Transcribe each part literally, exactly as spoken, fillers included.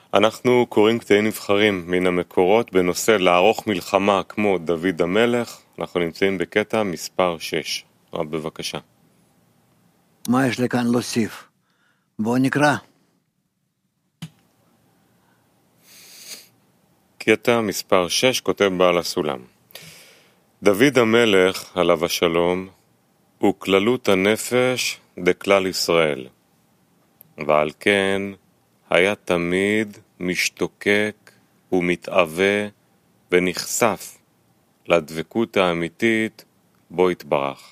אנחנו קוראים קטעים נבחרים מן המקורות בנושא לערוך מלחמה כמו דוד המלך. אנחנו נמצאים בקטע מספר שש. רב, בבקשה. מה יש לי כאן להוסיף? בואו נקרא. קטע מספר שש, כותב בעל הסולם. דוד המלך, עליו השלום, הוא כללות הנפש דכלל ישראל, ועל כן היה תמיד משתוקק ומתאווה ונחשף לדבקות האמיתית בו יתברך.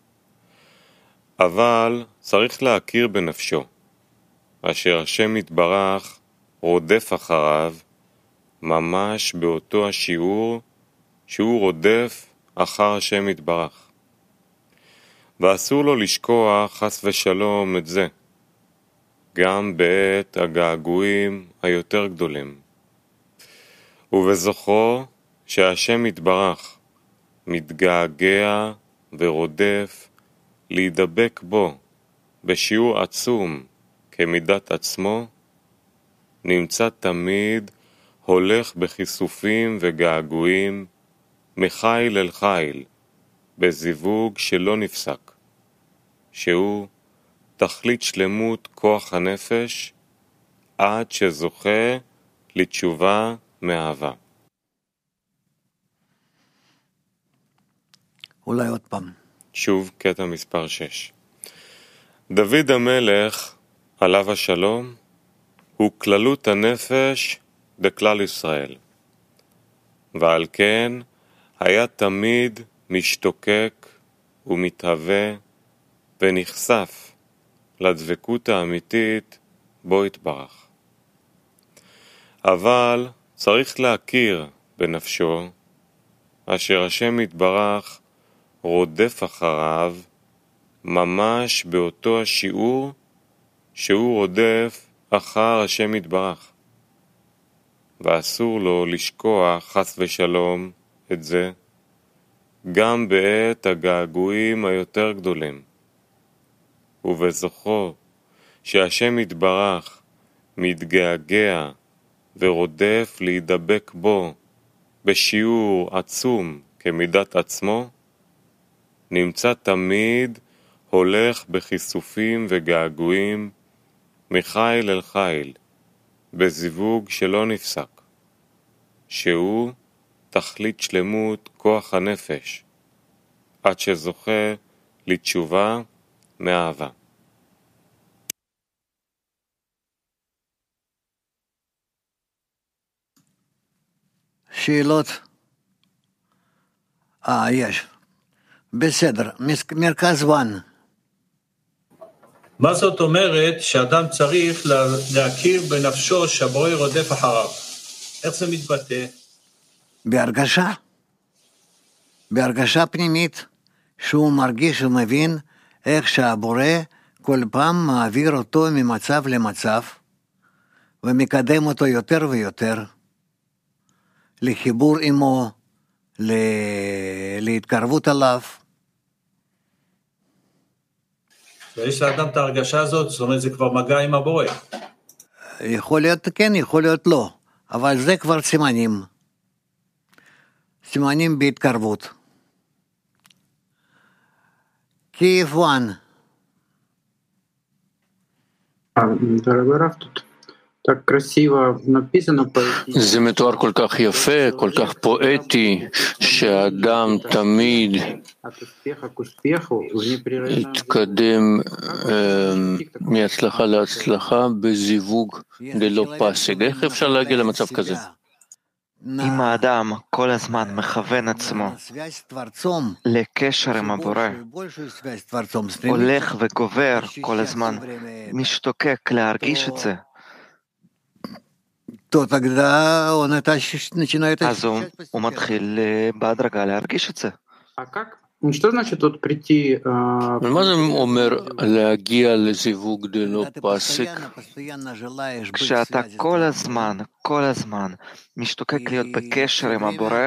אבל צריך להכיר בנפשו, אשר השם יתברך רודף אחריו, ממש באותו השיעור שהוא רודף אחר השם יתברך. ואסור לו לשכוח חס ושלום את זה, גם בעת הגעגועים היותר גדולים. ובזוכרו שהשם יתברך מתגעגע ורודף להידבק בו בשיעור עצום כמידת עצמו, נמצא תמיד הולך בכיסופים וגעגועים מחיל אל חיל, בזיווג שלא נפסק, שהוא תכלית שלמות כוח הנפש, עד שזוכה לתשובה מאהבה. אולי עוד פעם. שוב קטע מספר שש. דוד המלך, עליו השלום, הוא כללות הנפש דכלל ישראל, ועל כן היה תמיד משתוקק ומתהווה ונחשף לדבקות האמיתית בו יתברך. אבל צריך להכיר בנפשו, אשר השם יתברך רודף אחריו, ממש באותו השיעור שהוא רודף אחר השם יתברך. ואסור לו לשכוח חס ושלום את זה, גם בעת הגעגועים היותר גדולים. ובזוכרו שהשם יתברך מתגעגע ורודף להידבק בו בשיעור עצום כמידת עצמו, נמצא תמיד הולך בכיסופים וגעגועים מחיל אל חיל, בזיווג שלא נפסק, שהוא תכלית שלמות כוח הנפש, עד שזוכה לתשובה מאהבה. שאלות? אה, יש. בסדר, מרכז וואן. מה זאת אומרת שאדם צריך להכיר בנפשו שהבורא רודף אחריו? איך זה מתבטא? בהרגשה. בהרגשה פנימית, שהוא מרגיש ומבין איך שהבורא כל פעם מעביר אותו ממצב למצב, ומקדם אותו יותר ויותר, לחיבור עמו, לה... להתקרבות עליו. ויש לאדם את ההרגשה הזאת, זאת אומרת זה כבר מגע עם הבורא. יכול להיות כן, יכול להיות לא, אבל זה כבר סימנים. סימנים בהתקרבות. קייב וואן. Дорогой Раф, тут так красиво написано. זה מתואר כל כך יפה, כל כך פואטי, שהאדם תמיד יתקדם מהצלחה להצלחה בזיווג ללא פסק. איך אפשר להגיע למצב כזה? אם האדם כל הזמן מכוון עצמו לקשר עם הבורא, הולך וגובר כל הזמן, משתוקק להרגיש את זה, אז הוא מתחיל בהדרגה להרגיש את זה. מה זה אומר להגיע לזיווג ללא פסק? כשאתה כל הזמן, כל הזמן משתוקק להיות בקשר עם הבורא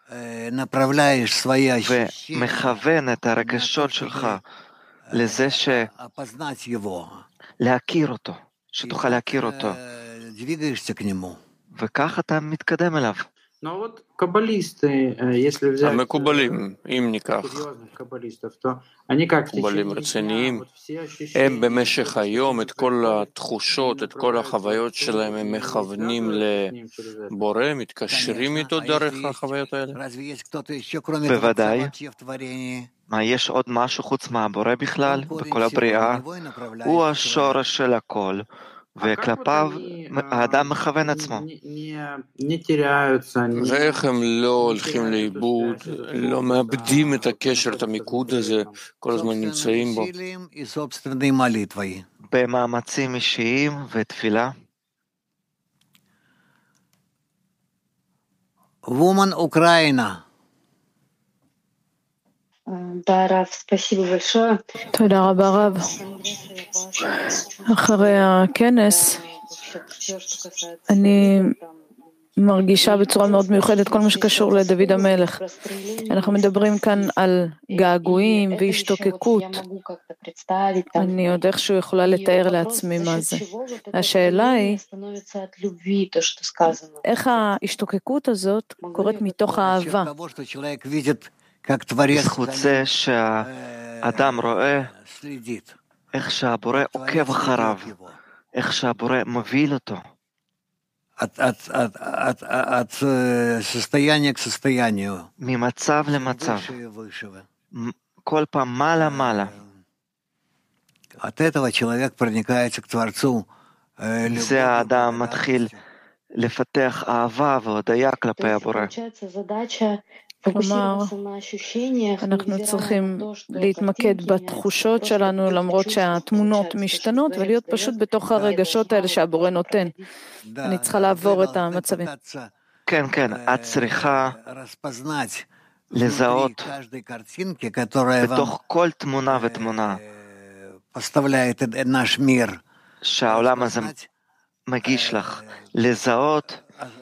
ומכוון את הרגשות שלך לזה ש... להכיר אותו, שתוכל להכיר אותו, וכך אתה מתקדם אליו. Но вот каббалисты, если взять המקובלים, אם ניקח, серьезных каббалистов, то они как в מקובלים течение דня, רציניים, вот все הם ощущения, במשך היום את כל которые התחושות, את כל החוויות שלהם, הם מכוונים לבורא, מתקשרים איתו דרך החוויות האלה. בוודאי. מה, יש עוד משהו חוץ מהבורא בכלל, בכל הבריאה? הוא השורש של הכל, וכלפיו האדם מכוון עצמו. ואיך הם לא הולכים לאיבוד, לא מאבדים את הקשר, את המיקוד הזה, כל הזמן נמצאים בו. במאמצים אישיים ותפילה. וומן אוקראינה. תודה רבה רב. אחרי הכנס אני מרגישה בצורה מאוד מיוחדת כל מה שקשור לדוד המלך. אנחנו מדברים כאן על געגועים והשתוקקות. אני עוד איכשהו יכולה לתאר לעצמי מה זה. השאלה היא, איך ההשתוקקות הזאת קורית מתוך האהבה? בזכות זה שהאדם רואה איך שהבורא עוקב אחריו, איך שהבורא מוביל אותו. ממצב למצב, כל פעם מעלה מעלה. זה האדם מתחיל לפתח אהבה והודיה כלפי הבורא. כלומר, אנחנו צריכים להתמקד בתחושות שלנו למרות שהתמונות משתנות ולהיות פשוט בתוך הרגשות האלה שהבורא נותן. אני צריכה לעבור את המצבים. כן, כן, את צריכה לזהות בתוך כל תמונה ותמונה שהעולם הזה מגיש לך, לזהות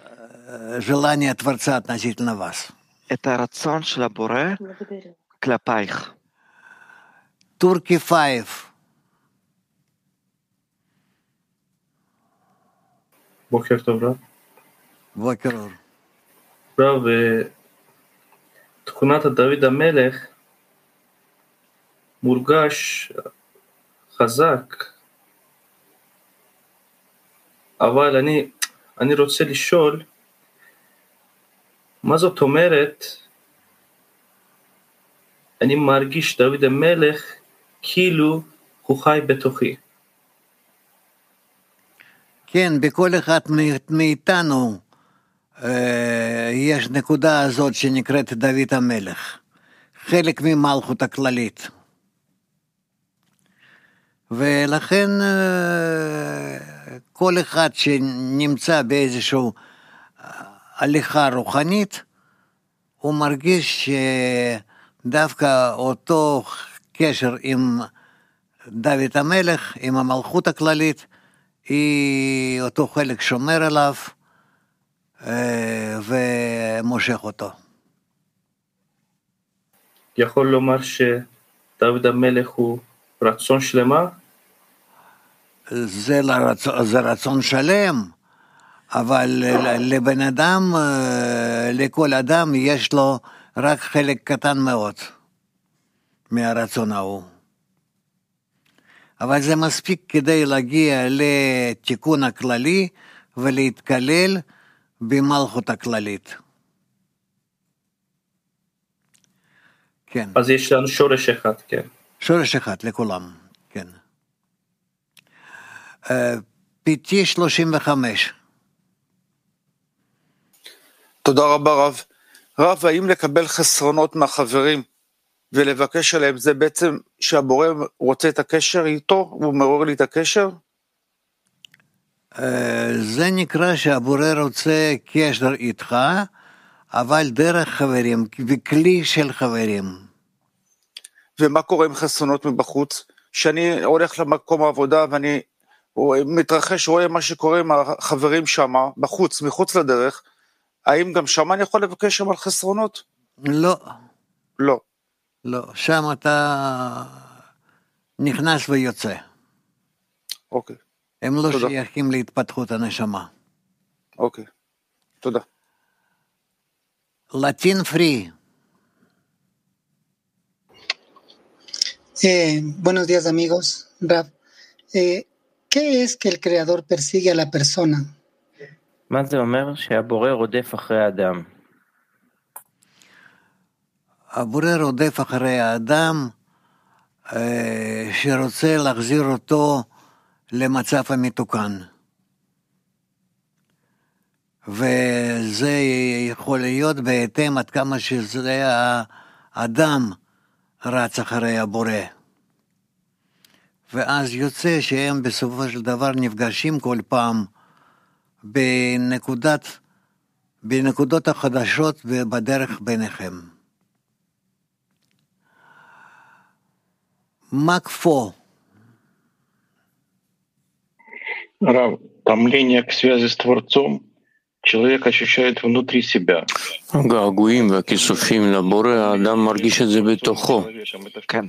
את הרצון של הבורא כלפייך. טורקי פייב. בוקר טוב רב. בוקר אור. רב, תכונת דוד המלך מורגש חזק, אבל אני, אני רוצה לשאול, מה זאת אומרת, אני מרגיש דוד המלך כאילו הוא חי בתוכי. כן, בכל אחד מאיתנו יש נקודה הזאת שנקראת דוד המלך, חלק ממלכות הכללית. ולכן כל אחד שנמצא באיזשהו הליכה רוחנית, הוא מרגיש שדווקא אותו קשר עם דוד המלך, עם המלכות הכללית, היא אותו חלק שומר עליו ומושך אותו. יכול לומר שדוד המלך הוא רצון שלמה? זה, לרצון, זה רצון שלם, אבל לבן אדם, לכל אדם יש לו רק חלק קטן מאוד מהרצון ההוא. אבל זה מספיק כדי להגיע לתיקון הכללי ולהתקלל במלכות הכללית. כן. אז יש לנו שורש אחד, כן. שורש אחד לכולם, כן. פיטי שלושים וחמש. תודה רבה רב. רב, האם לקבל חסרונות מהחברים ולבקש עליהם, זה בעצם שהבורא רוצה את הקשר איתו, הוא מעורר לי את הקשר? זה נקרא שהבורא רוצה קשר איתך, אבל דרך חברים, בכלי של חברים. ומה קורה עם חסרונות מבחוץ? שאני הולך למקום העבודה ואני מתרחש, רואה מה שקורה עם החברים שם, בחוץ, מחוץ לדרך, האם גם שם אני יכול לבקש שם על חסרונות? לא. לא. לא, שם אתה נכנס ויוצא. אוקיי. הם לא שייכים להתפתחות הנשמה. אוקיי, תודה. Latin free. Eh, buenos días amigos. Rav, eh, ¿qué es que el creador persigue a la persona? מה זה אומר שהבורא רודף אחרי האדם? הבורא רודף אחרי האדם שרוצה להחזיר אותו למצב המתוקן. וזה יכול להיות בהתאם עד כמה שזה האדם רץ אחרי הבורא. ואז יוצא שהם בסופו של דבר נפגשים כל פעם בנקודת, בנקודות החדשות ובדרך ביניכם. Макфо. Рав, томление к связи с Творцом человек ощущает внутри себя. געגועים והכיסופים לבורא, האדם מרגיש את זה בתוכו. כן.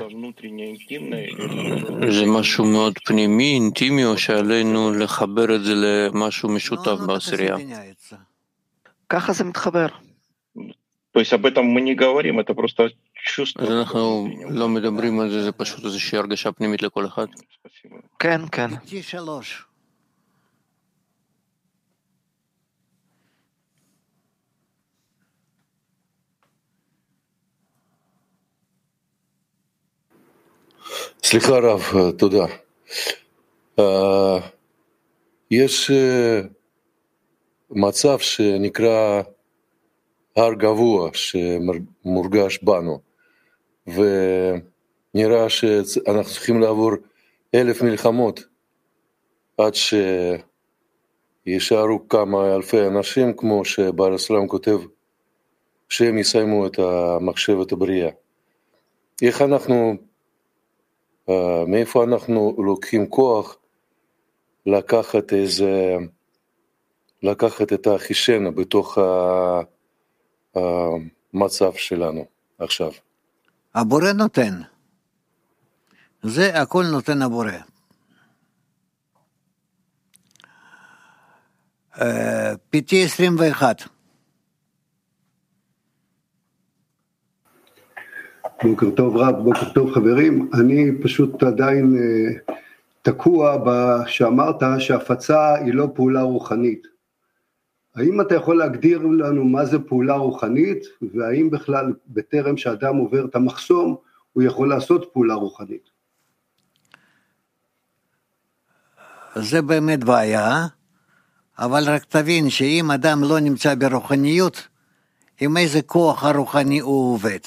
זה משהו מאוד פנימי, אינטימי, או שעלינו לחבר את זה למשהו משותף בעשירייה? ככה זה מתחבר. То есть об этом мы не говорим, это просто чувство. אז אנחנו לא מדברים על זה, זה פשוט איזושהי הרגשה פנימית לכל אחד. כן, כן. סליחה רב, תודה. יש מצב שנקרא הר גבוה שמורגש בנו, ונראה שאנחנו צריכים לעבור אלף מלחמות עד שישארו כמה אלפי אנשים, כמו שבעל הסלאם כותב, שהם יסיימו את המחשבת הבריאה. איך אנחנו, מאיפה אנחנו לוקחים כוח לקחת איזה, לקחת את האחישנה בתוך ה... המצב שלנו עכשיו? הבורא נותן. זה הכל נותן הבורא. פיתי עשרים ואחת. בוקר טוב רב, בוקר טוב חברים. אני פשוט עדיין תקוע שאמרת שהפצה היא לא פעולה רוחנית. האם אתה יכול להגדיר לנו מה זה פעולה רוחנית, והאם בכלל בטרם שאדם עובר את המחסום, הוא יכול לעשות פעולה רוחנית? זה באמת בעיה, אבל רק תבין שאם אדם לא נמצא ברוחניות, עם איזה כוח הרוחני הוא עובד.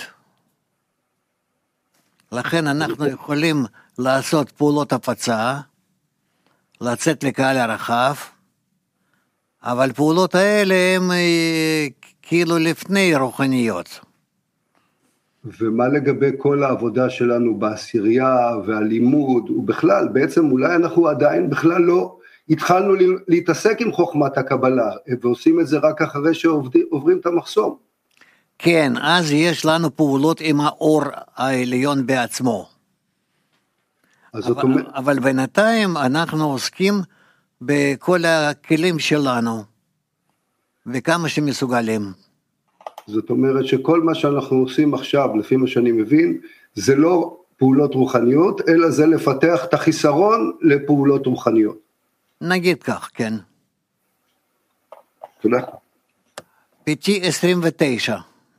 לכן אנחנו יכולים לעשות פעולות הפצה, לצאת לקהל הרחב, אבל פעולות האלה הן כאילו לפני רוחניות. ומה לגבי כל העבודה שלנו בעשירייה והלימוד, ובכלל, בעצם אולי אנחנו עדיין בכלל לא התחלנו להתעסק עם חוכמת הקבלה, ועושים את זה רק אחרי שעוברים את המחסום. כן, אז יש לנו פעולות עם האור העליון בעצמו. אבל, אומר... אבל בינתיים אנחנו עוסקים בכל הכלים שלנו, וכמה שמסוגלים. זאת אומרת שכל מה שאנחנו עושים עכשיו, לפי מה שאני מבין, זה לא פעולות רוחניות, אלא זה לפתח את החיסרון לפעולות רוחניות. נגיד כך, כן. תודה. פיתי עשרים ותשע.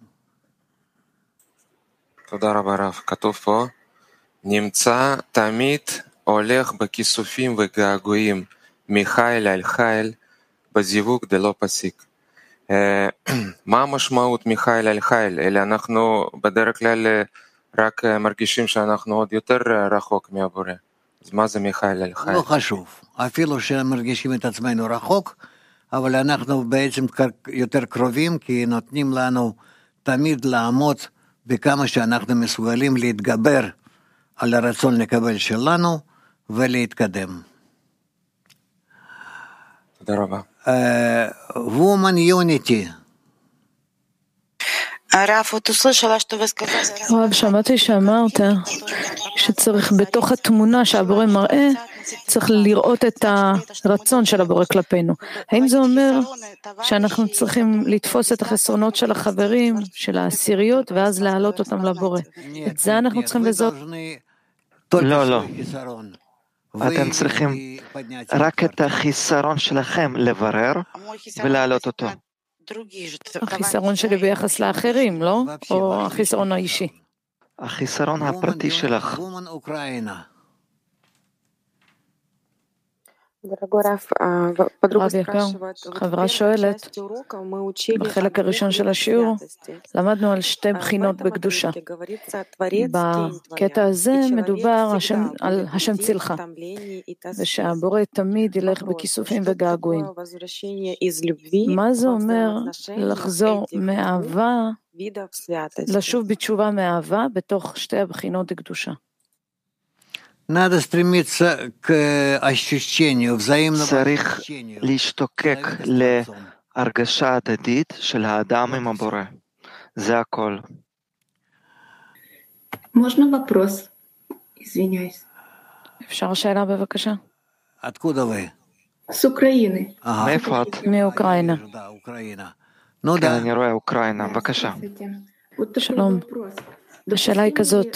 תודה רבה רב. כתוב פה, נמצא תמיד הולך בכיסופים וגעגועים, מחיל אל חיל, בזיווג דלא פסיק. מה המשמעות מחיל אל חיל? אלא אנחנו בדרך כלל רק מרגישים שאנחנו עוד יותר רחוק מהבורא. אז מה זה מחיל אל חיל? לא חשוב. אפילו שמרגישים את עצמנו רחוק, אבל אנחנו בעצם יותר קרובים, כי נותנים לנו תמיד לעמוד בכמה שאנחנו מסוגלים להתגבר על הרצון לקבל שלנו ולהתקדם. תודה רבה. Woman Unity. רב, שמעתי שאמרת שצריך בתוך התמונה שהבורא מראה צריך לראות את הרצון של הבורא כלפינו. האם זה אומר שאנחנו צריכים לתפוס את החסרונות של החברים, של העשיריות, ואז להעלות אותם לבורא? את זה אנחנו צריכים לזאת? לא, לא. אתם צריכים רק את החיסרון שלכם לברר ולהעלות אותו. החיסרון שלי ביחס לאחרים, לא? או החיסרון האישי? החיסרון הפרטי שלך. רב יקר, חברה שואלת, בחלק הראשון של השיעור למדנו על שתי בחינות בקדושה. בקטע הזה מדובר על השם צילך, ושהבורא תמיד ילך בכיסופים וגעגועים. מה זה אומר לחזור מאהבה, לשוב בתשובה מאהבה בתוך שתי הבחינות הקדושה? צריך להשתוקק להרגשה הדדית של האדם עם הבורא. זה הכל. אפשר שאלה בבקשה? מאיפה את? מאוקראינה. כן, אני רואה אוקראינה. בבקשה. שלום. השאלה היא כזאת.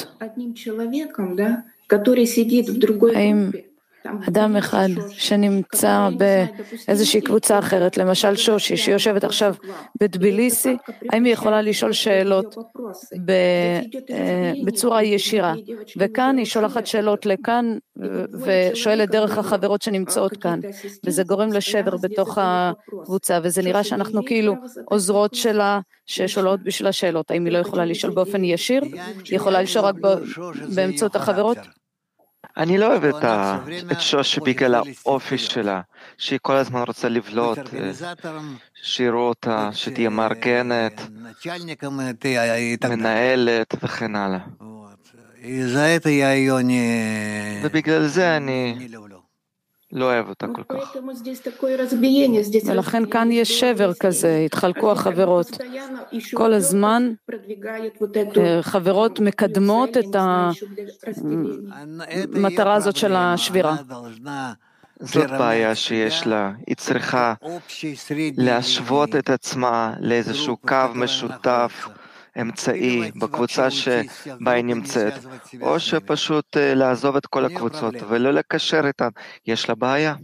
האם אדם אחד שנמצא באיזושהי קבוצה אחרת, למשל שושי, שיושבת עכשיו בטביליסי, האם היא יכולה לשאול שאלות בצורה ישירה? וכאן היא שולחת שאלות לכאן ושואלת דרך החברות שנמצאות כאן, וזה גורם לשבר בתוך הקבוצה, וזה נראה שאנחנו כאילו עוזרות שלה ששואלות בשביל השאלות. האם היא לא יכולה לשאול באופן ישיר? היא יכולה לשאול רק באמצעות החברות? אני לא אוהב את שושי בגלל האופי שלה, שהיא כל הזמן רוצה לבלוט, שיראו אותה, שתהיה מארגנת, מנהלת וכן הלאה. ובגלל זה אני לא אוהב אותה כל כך. ולכן כאן יש שבר כזה, התחלקו החברות. כל הזמן חברות מקדמות את המטרה הזאת של השבירה. זאת בעיה שיש לה, היא צריכה להשוות את עצמה לאיזשהו קו משותף, אמצעי בקבוצה שבה היא נמצאת, או שפשוט לעזוב את כל הקבוצות ולא לקשר איתן. יש לה בעיה.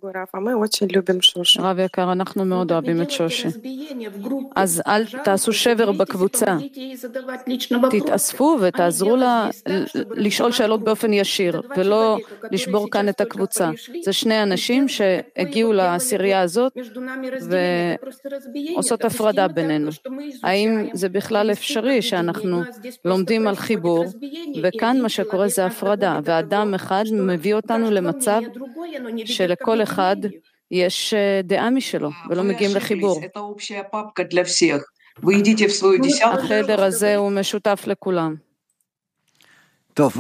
רב יקר, אנחנו מאוד אוהבים את שושי. אז אל תעשו שבר בקבוצה. תתאספו ותעזרו לה לשאול שאלות באופן ישיר, ולא לשבור כאן את הקבוצה. זה שני אנשים שהגיעו לעשירייה הזאת ועושות הפרדה בינינו. האם זה בכלל אפשרי שאנחנו לומדים על חיבור, וכאן מה שקורה זה הפרדה, ואדם אחד מביא אותנו למצב שלכל אחד יש דעה משלו, ולא מגיעים לחיבור. החדר הזה הוא משותף לכולם. טוב,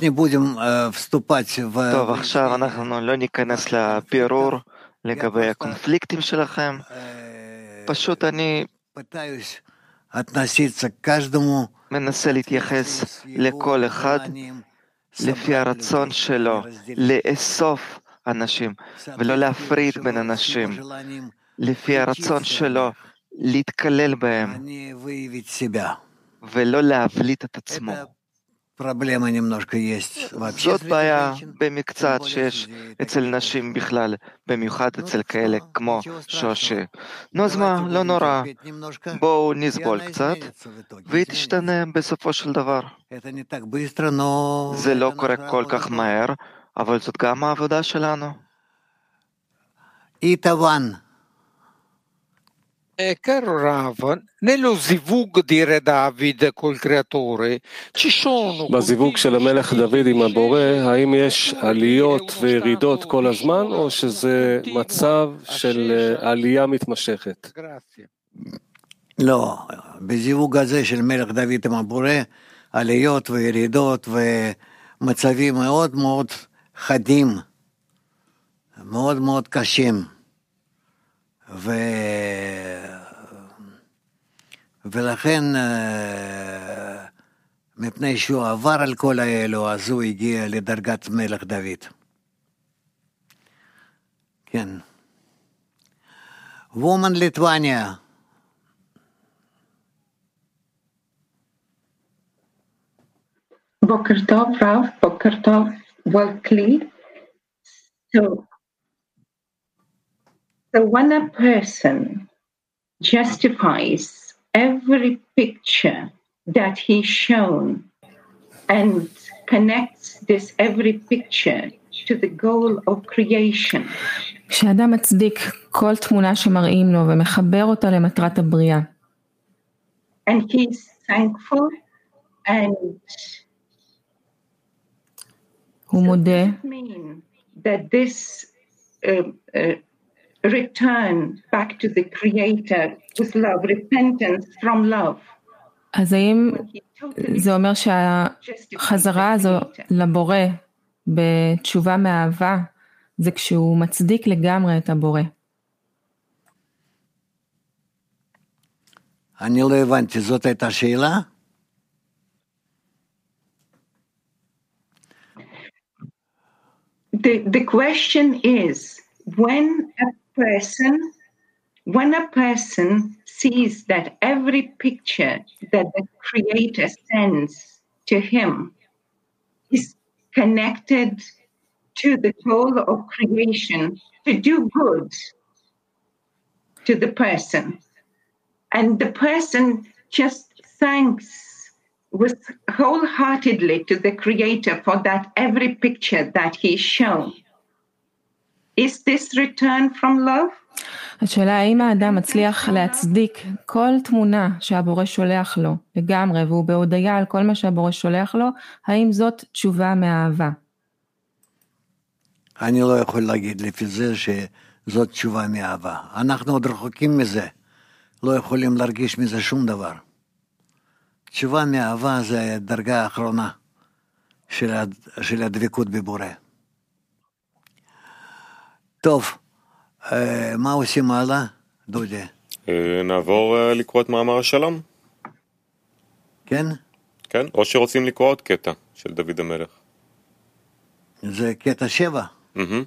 עכשיו אנחנו לא ניכנס לבירור לגבי הקונפליקטים שלכם. פשוט אני מנסה להתייחס לכל אחד לפי הרצון שלו, לאסוף אנשים ולא להפריד בין אנשים, לפי הרצון שלו להתקלל בהם ולא להבליט את עצמו. זאת בעיה במקצת שיש אצל נשים בכלל, במיוחד אצל כאלה כמו שושי. נו אז מה, לא נורא, בואו נסבול קצת והיא תשתנה בסופו של דבר. זה לא קורה כל כך מהר, אבל זאת גם העבודה שלנו. איתוון. Caro Rav, nello zivug di Re David col creatore ci sono... בזיווג של המלך דוד עם הבורא, האם יש עליות וירידות כל הזמן, או שזה מצב של עלייה מתמשכת? לא, בזיווג הזה של מלך דוד עם הבורא, עליות וירידות ומצבים מאוד מאוד חדים, מאוד מאוד קשים. ו... ולכן מפני שהוא עבר על כל האלו, אז הוא הגיע לדרגת מלך דוד. כן. וומן ליטואניה. בוקר טוב, רב, בוקר טוב, welcome. So, so when a person justifies every picture that he's shown and connects this every picture to the goal of creation. כשאדם מצדיק כל תמונה שמראים לו ומחבר אותה למטרת הבריאה. And he's thankful and הוא מודה. Does it mean that this uh, uh, return back to the Creator with love, repentance from love? אז האם זה אומר שהחזרה הזו לבורא בתשובה מאהבה, זה כשהוא מצדיק לגמרי את הבורא? אני לא הבנתי, זאת הייתה שאלה? The, the question is, when a person, when a person sees that every picture that the Creator sends to him is connected to the goal of creation, to do good to the person, and the person just thanks with wholeheartedly to the Creator for that every picture that he's shown. Is this return from love? השאלה האם האדם מצליח להצדיק כל תמונה שהבורא שולח לו לגמרי, והוא בהודיה על כל מה שהבורא שולח לו, האם זאת תשובה מאהבה? אני לא יכול להגיד לפי זה שזאת תשובה מאהבה. אנחנו עוד רחוקים מזה. לא יכולים להרגיש מזה שום דבר. תשובה מאהבה זה הדרגה האחרונה של, של הדבקות בבורא. טוב, מה עושים הלאה, דודי? נעבור לקרוא את מאמר השלום. כן? כן, או שרוצים לקרוא עוד קטע של דוד המלך. זה קטע שבע. Mm-hmm.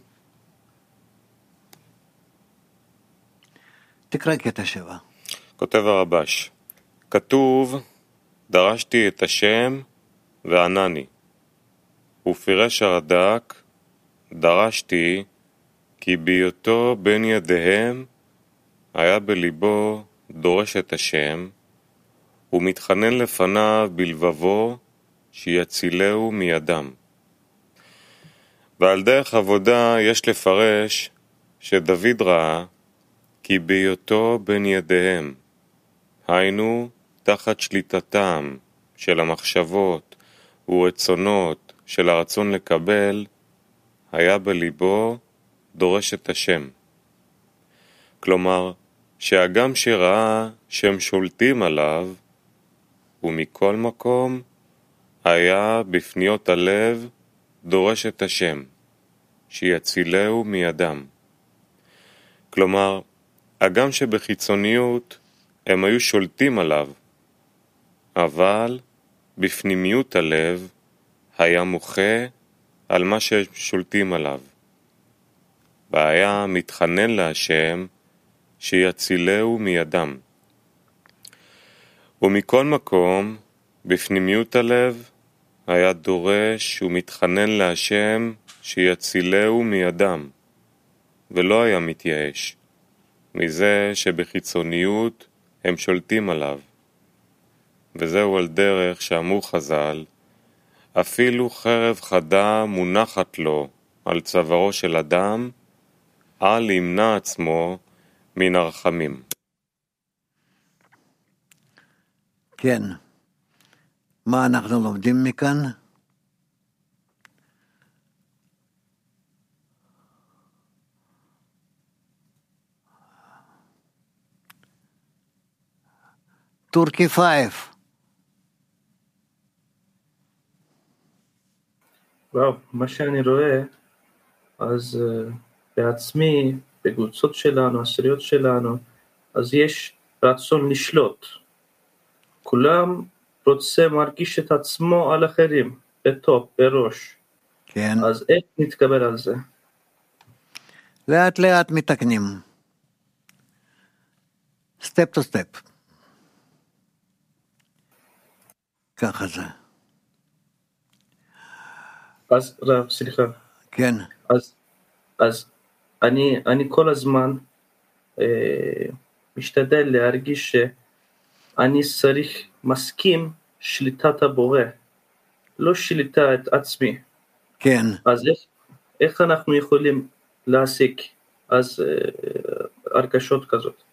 תקרא קטע שבע. כותב הרבש, כתוב, דרשתי את השם וענני, ופירש הרד"ק, דרשתי כי בהיותו בין ידיהם היה בליבו דורש את השם, ומתחנן לפניו בלבבו שיצילהו מידם. ועל דרך עבודה יש לפרש שדוד ראה כי בהיותו בין ידיהם, היינו תחת שליטתם של המחשבות ורצונות של הרצון לקבל, היה בליבו דורש את השם. כלומר, שהגם שראה שהם שולטים עליו, ומכל מקום היה בפניות הלב דורש את השם, שיצילהו מידם. כלומר, הגם שבחיצוניות הם היו שולטים עליו, אבל בפנימיות הלב היה מוחה על מה ששולטים עליו. והיה מתחנן להשם שיצילהו מידם. ומכל מקום, בפנימיות הלב, היה דורש ומתחנן להשם שיצילהו מידם, ולא היה מתייאש, מזה שבחיצוניות הם שולטים עליו. וזהו על דרך שאמרו חז"ל, אפילו חרב חדה מונחת לו על צווארו של אדם, אל ימנע עצמו מן הרחמים. כן. מה אנחנו לומדים מכאן? טורקי פייף. וואו, מה שאני רואה, אז uh, בעצמי, בקבוצות שלנו, עשיריות שלנו, אז יש רצון לשלוט. כולם רוצה מרגיש את עצמו על אחרים, בטופ, בראש. כן. אז איך נתקבל על זה? לאט לאט מתקנים. סטפ טו סטפ. ככה זה. אז רב, סליחה. כן. אז, אז אני, אני כל הזמן אה, משתדל להרגיש שאני צריך, מסכים שליטת הבורא, לא שליטה את עצמי. כן. אז איך, איך אנחנו יכולים להשיג אז אה, הרגשות כזאת?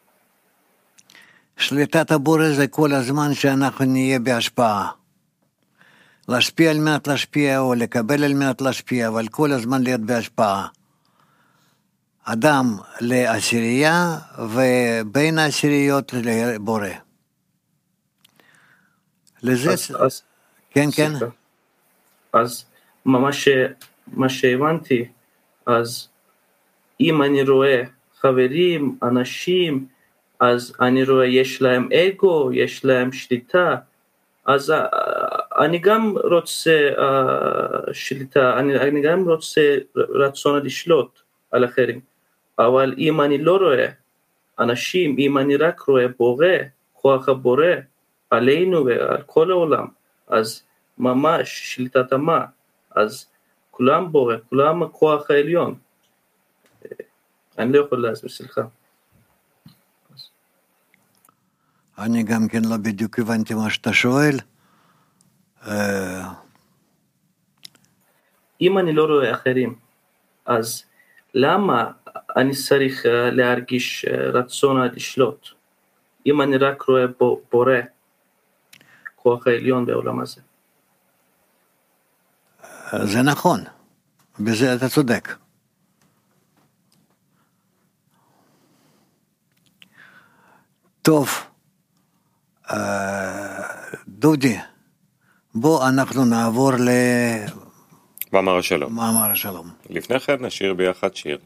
שליטת הבורא זה כל הזמן שאנחנו נהיה בהשפעה. להשפיע על מנת להשפיע, או לקבל על מנת להשפיע, אבל כל הזמן להיות בהשפעה. אדם לעשירייה, ובין העשיריות לבורא. לזה... אז, אז, כן, כן. אז מה, ש, מה שהבנתי, אז אם אני רואה חברים, אנשים, אז אני רואה יש להם אגו, יש להם שליטה, אז אני גם רוצה uh, שליטה, אני, אני גם רוצה רצון לשלוט על אחרים, אבל אם אני לא רואה אנשים, אם אני רק רואה בורא, כוח הבורא, עלינו ועל כל העולם, אז ממש שליטת המה, אז כולם בורא, כולם הכוח העליון. אני לא יכול להסביר, סליחה. אני גם כן לא בדיוק הבנתי מה שאתה שואל. אם אני לא רואה אחרים, אז למה אני צריך להרגיש רצון לשלוט? אם אני רק רואה בורא, כוח העליון בעולם הזה. זה נכון, בזה אתה צודק. טוב, דודי, בוא אנחנו נעבור ל... מאמר השלום. מאמר השלום. לפני כן נשיר ביחד שיר.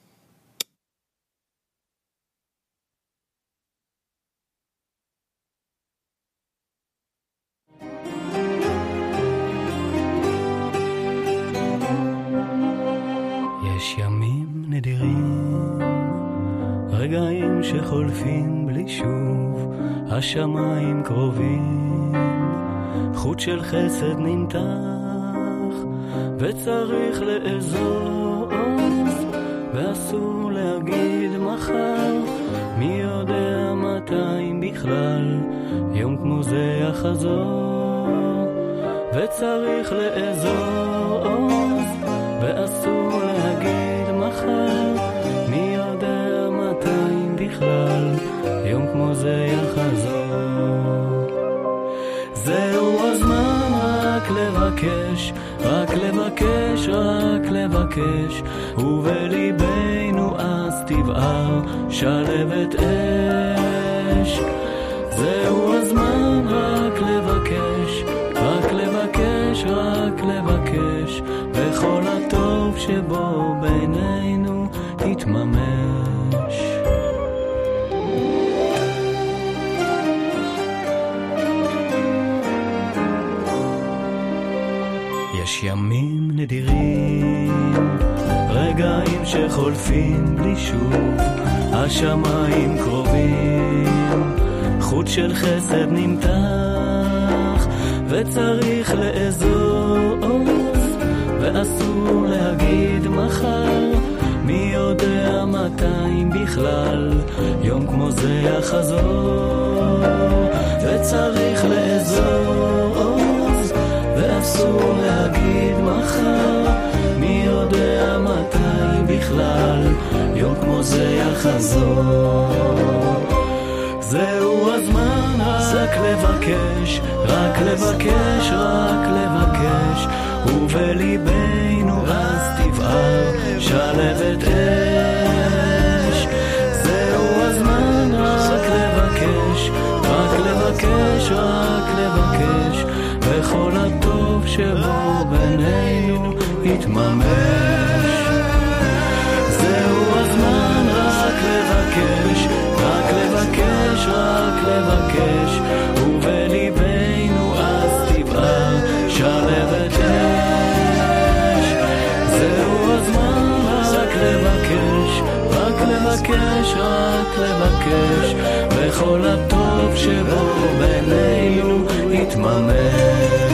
יש ימים נדירים, רגעים שחולפים בלי שוב, השמיים קרובים, חוט של חסד נמתח, וצריך לאזור, ואסור להגיד מחר, מי יודע מתי בכלל, יום כמו זה יחזור, וצריך לאזור, ואסור להגיד מחר, מי יודע מתי בכלל, יום כמו זה יחזור. זהו הזמן רק לבקש, רק לבקש, רק לבקש, ובליבנו אז תבער שלבת אש. זהו הזמן רק לבקש, רק לבקש, רק לבקש, וכל הטוב שבו בינינו יתממש. יש ימים נדירים, רגעים שחולפים בלי שוב, השמיים קרובים, חוט של חסד נמתח, וצריך לאזור, ואסור להגיד מחר, מי יודע מתי בכלל, יום כמו זה יחזור, וצריך לאזור, ואסור להגיד מחר, מי יודע מתי בכלל, יום כמו זה יחזור. זהו הזמן רק לבקש, רק לבקש, רק לבקש, ובליבנו אז תבער שלבת אש. זהו הזמן רק לבקש, רק לבקש, רק לבקש, וכל הטוב שבו בינינו יתממש. זהו הזמן רק לבקש, רק לבקש, רק לבקש, ובליבנו אז תבער שלבת אש. זהו הזמן רק לבקש, רק לבקש, וכל הטוב שבו בינינו יתממש.